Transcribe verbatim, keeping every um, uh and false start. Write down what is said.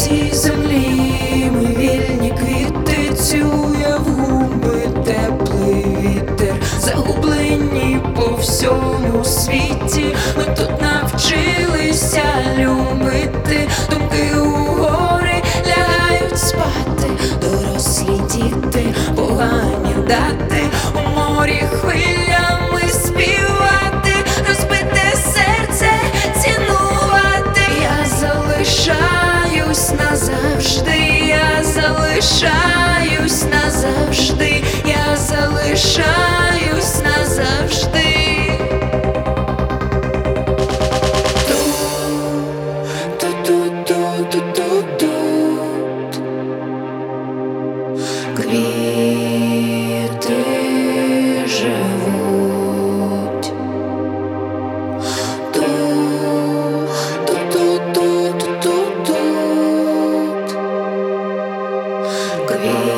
цій землі ми вільні квіти, цілує в губи теплий вітер, загублені по всьому світі. Ми тут навчилися любити, думки у гори лягають спати, дорослі діти, погані дати, у морі хвилями співати, розбите серце цінувати. Я залишаюсь назавжди, я залишаюсь назавжди, я залишаюсь назавжди. Тут квіти живуть, тут, тут, тут, тут, тут, тут квіти.